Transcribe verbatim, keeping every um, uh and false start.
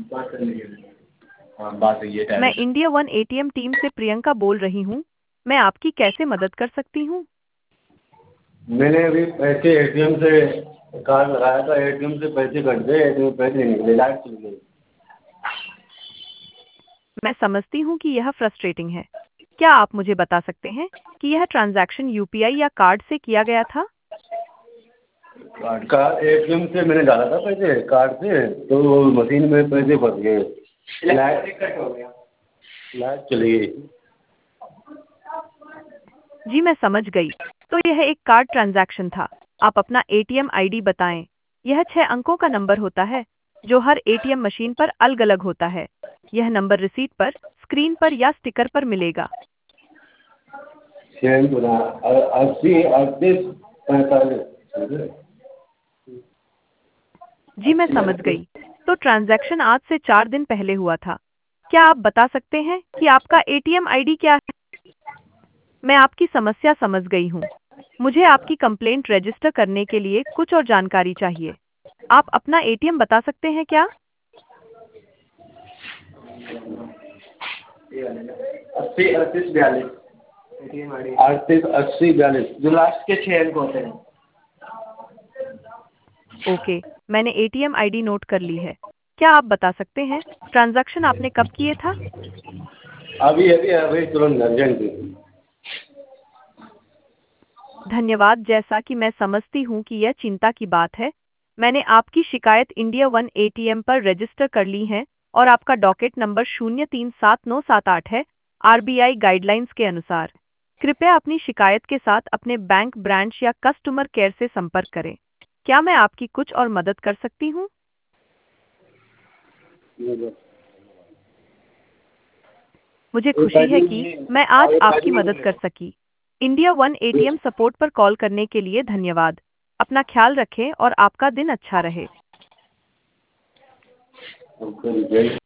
हाँ बात ये है। मैं इंडिया वन एटीएम टीम से प्रियंका बोल रही हूँ। मैं आपकी कैसे मदद कर सकती हूँ? मैंने अभी पैसे एटीएम से कार्ड लगाया था, एटीएम से पैसे कट गए, एटीएम पैसे नहीं निकले, लाइट चली गई। मैं समझती हूँ कि यह फ्रस्ट्रेटिंग है। क्या आप मुझे बता सकते हैं कि यह ट्रांजैक्शन यूपीआई या कार्ड से किया गया था? कार्ड का एटीएम से मैंने डाला था पैसे कार्ड से, तो मशीन में पैसे फंस गए, लाइट कट हो गया, लाइट चली गई। जी मैं समझ गई। तो यह एक कार्ड ट्रांजैक्शन था। आप अपना एटीएम आईडी बताएं। यह छह अंकों का नंबर होता है जो हर एटीएम मशीन पर अलग अलग होता है। यह नंबर रिसीट पर, स्क्रीन पर या स्टिकर पर मिलेगा। सेवन गुना अस्सी अड़तीस पैंतालीस। जी मैं समझ गई। तो ट्रांजैक्शन आज से चार दिन पहले हुआ था। क्या आप बता सकते हैं कि आपका एटीएम आईडी क्या है? मैं आपकी समस्या समझ गई हूँ। मुझे आपकी कंप्लेंट रजिस्टर करने के लिए कुछ और जानकारी चाहिए। आप अपना एटीएम बता सकते हैं क्या? अस्सी अड़तीस बयालीस अड़तीस अस्सी बयालीस जो लास्ट के छः अंक होते हैं। ओके, मैंने एटीएम आईडी नोट कर ली है। क्या आप बता सकते हैं ट्रांजैक्शन आपने कब किए था? अभी अभी अभी तुरंत अर्जेंट। धन्यवाद। जैसा कि मैं समझती हूँ कि यह चिंता की बात है, मैंने आपकी शिकायत इंडिया वन एटीएम पर रजिस्टर कर ली है और आपका डॉकेट नंबर शून्य तीन सात नौ सात आठ है। आरबीआई गाइडलाइंस के अनुसार कृपया अपनी शिकायत के साथ अपने बैंक ब्रांच या कस्टमर केयर से संपर्क करें। क्या मैं आपकी कुछ और मदद कर सकती हूँ? मुझे खुशी है कि मैं आज आपकी मदद कर सकी। इंडिया वन एटीएम सपोर्ट पर कॉल करने के लिए धन्यवाद। अपना ख्याल रखें और आपका दिन अच्छा रहे।